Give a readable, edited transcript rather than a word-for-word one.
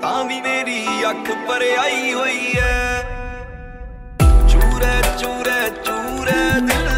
ਤਾਂ ਵੀ ਮੇਰੀ ਅੱਖ ਭਰਿਆਈ ਹੋਈ ਐ। ਚੂਰੇ ਚੂਰੇ ਚੂਰੇ ਦਿਲ